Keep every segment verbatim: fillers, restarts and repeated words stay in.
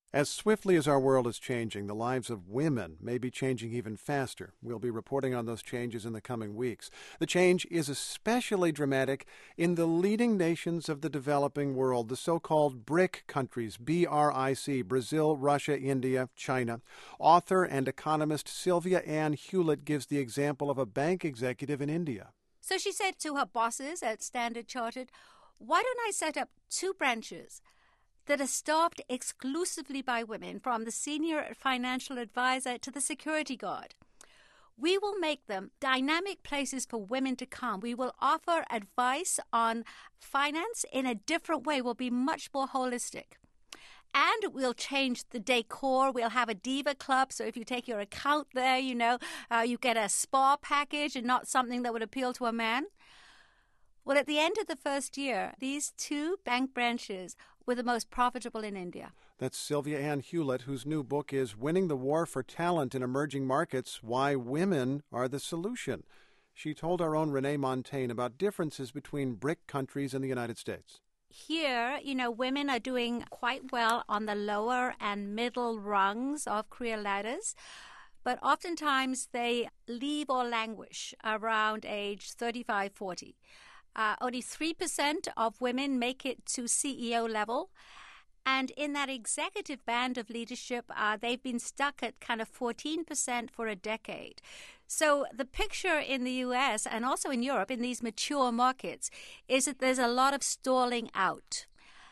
As swiftly as our world is changing, the lives of women may be changing even faster. We'll be reporting on those changes in the coming weeks. The change is especially dramatic in the leading nations of the developing world, the so-called BRIC countries, B R I C, Brazil, Russia, India, China. Author and economist Sylvia Ann Hewlett gives the example of a bank executive in India. So she said to her bosses at Standard Chartered, "Why don't I set up two branches that are staffed exclusively by women, from the senior financial advisor to the security guard? We will make them dynamic places for women to come. We will offer advice on finance in a different way. We'll be much more holistic. And we'll change the decor. We'll have a diva club. So if you take your account there, you know, uh, you get a spa package and not something that would appeal to a man." Well, at the end of the first year, these two bank branches were the most profitable in India. That's Sylvia Ann Hewlett, whose new book is Winning the War for Talent in Emerging Markets, Why Women Are the Solution. She told our own Renee Montagne about differences between BRIC countries and the United States. Here, you know, women are doing quite well on the lower and middle rungs of career ladders, but oftentimes they leave or languish around age thirty-five, forty. Uh, only three percent of women make it to C E O level. And in that executive band of leadership, uh, they've been stuck at kind of fourteen percent for a decade. So the picture in the U S and also in Europe, in these mature markets, is that there's a lot of stalling out.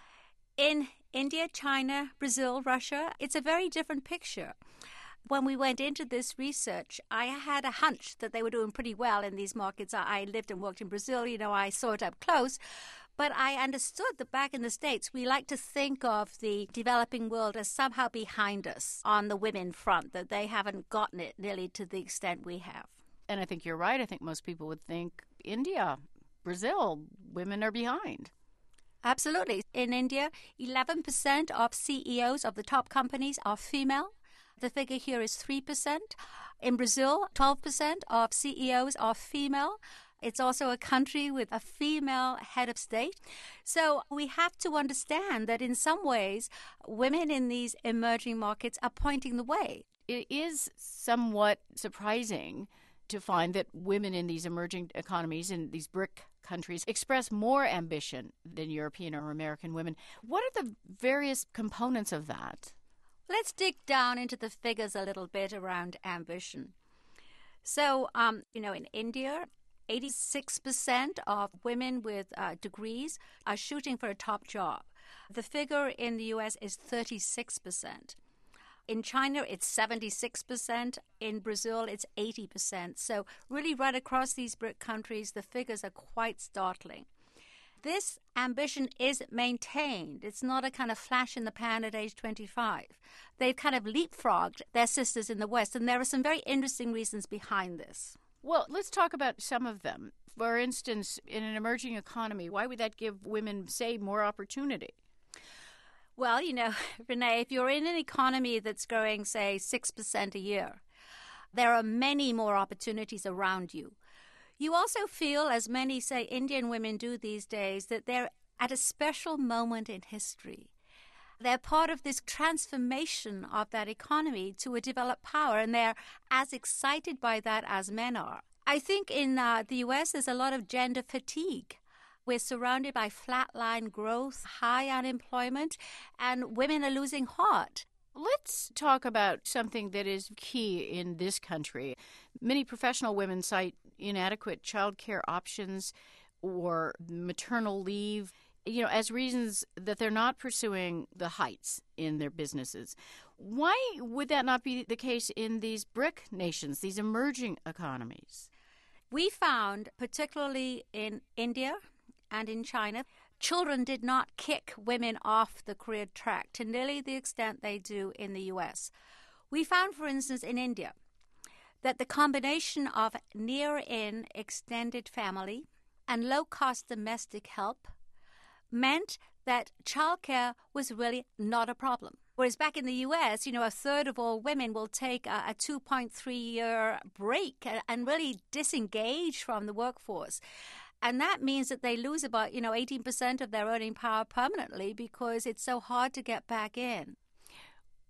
In India, China, Brazil, Russia, it's a very different picture. When we went into this research, I had a hunch that they were doing pretty well in these markets. I lived and worked in Brazil, you know, I saw it up close. But I understood that back in the States, we like to think of the developing world as somehow behind us on the women front, that they haven't gotten it nearly to the extent we have. And I think you're right. I think most people would think India, Brazil, women are behind. Absolutely. In India, eleven percent of C E Os of the top companies are female. The figure here is three percent. In Brazil, twelve percent of C E Os are female. It's also a country with a female head of state. So we have to understand that in some ways, women in these emerging markets are pointing the way. It is somewhat surprising to find that women in these emerging economies, in these BRIC countries, express more ambition than European or American women. What are the various components of that? Let's dig down into the figures a little bit around ambition. So, um, you know, in India, eighty-six percent of women with uh, degrees are shooting for a top job. The figure in the U S is thirty-six percent. In China, it's seventy-six percent. In Brazil, it's eighty percent. So really right across these BRIC countries, the figures are quite startling. This ambition is maintained. It's not a kind of flash in the pan at age twenty-five. They've kind of leapfrogged their sisters in the West, and there are some very interesting reasons behind this. Well, let's talk about some of them. For instance, in an emerging economy, why would that give women, say, more opportunity? Well, you know, Renee, if you're in an economy that's growing, say, six percent a year, there are many more opportunities around you. You also feel, as many, say, Indian women do these days, that they're at a special moment in history. They're part of this transformation of that economy to a developed power, and they're as excited by that as men are. I think in uh, the U S there's a lot of gender fatigue. We're surrounded by flatline growth, high unemployment, and women are losing heart. Let's talk about something that is key in this country. Many professional women cite inadequate child care options or maternal leave, you know, as reasons that they're not pursuing the heights in their businesses. Why would that not be the case in these BRIC nations, these emerging economies? We found, particularly in India and in China, children did not kick women off the career track to nearly the extent they do in the U S. We found, for instance, in India, that the combination of near-in extended family and low-cost domestic help meant that childcare was really not a problem. Whereas back in the U S, you know, a third of all women will take a, a two point three year break and, and really disengage from the workforce. And that means that they lose about, you know, eighteen percent of their earning power permanently because it's so hard to get back in.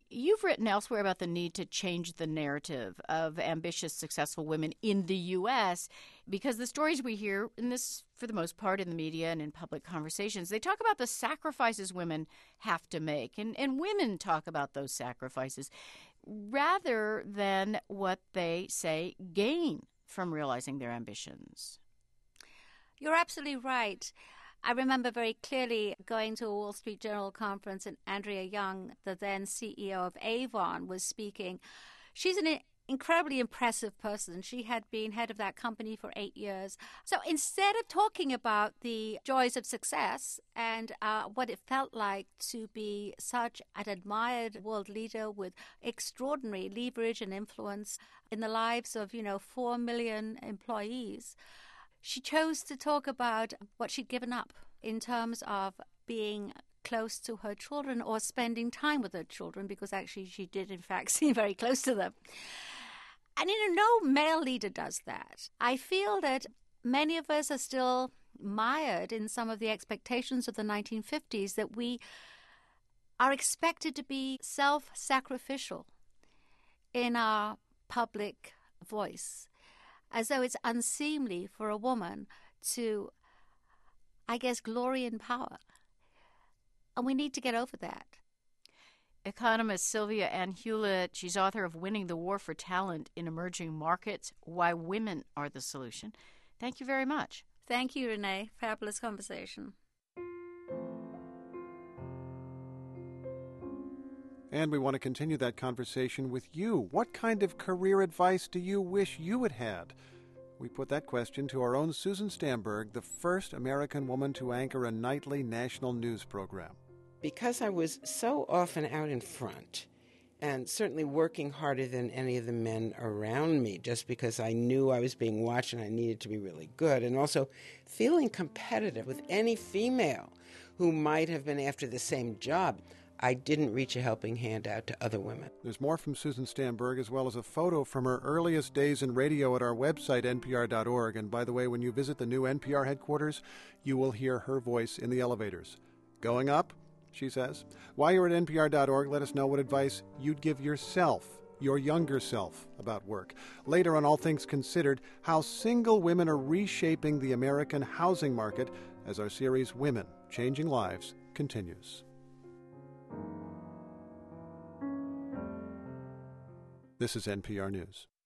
You've written elsewhere about the need to change the narrative of ambitious, successful women in the U S because the stories we hear, and this for the most part in the media and in public conversations, they talk about the sacrifices women have to make, and, and women talk about those sacrifices rather than what they say gain from realizing their ambitions. You're absolutely right. I remember very clearly going to a Wall Street Journal conference, and Andrea Young, the then C E O of Avon, was speaking. She's an incredibly impressive person. She had been head of that company for eight years. So instead of talking about the joys of success and uh, what it felt like to be such an admired world leader with extraordinary leverage and influence in the lives of, you know, four million employees, she chose to talk about what she'd given up in terms of being close to her children or spending time with her children, because actually she did, in fact, seem very close to them. And, you know, no male leader does that. I feel that many of us are still mired in some of the expectations of the nineteen fifties that we are expected to be self-sacrificial in our public voice, as though it's unseemly for a woman to, I guess, glory in power. And we need to get over that. Economist Sylvia Ann Hewlett, she's author of Winning the War for Talent in Emerging Markets, Why Women Are the Solution. Thank you very much. Thank you, Renee. Fabulous conversation. And we want to continue that conversation with you. What kind of career advice do you wish you had had? We put that question to our own Susan Stamberg, the first American woman to anchor a nightly national news program. Because I was so often out in front and certainly working harder than any of the men around me, just because I knew I was being watched and I needed to be really good, and also feeling competitive with any female who might have been after the same job, I didn't reach a helping hand out to other women. There's more from Susan Stamberg, as well as a photo from her earliest days in radio at our website, N P R dot org. And by the way, when you visit the new N P R headquarters, you will hear her voice in the elevators. Going up, she says. While you're at N P R dot org, let us know what advice you'd give yourself, your younger self, about work. Later on All Things Considered, how single women are reshaping the American housing market as our series Women Changing Lives continues. This is N P R News.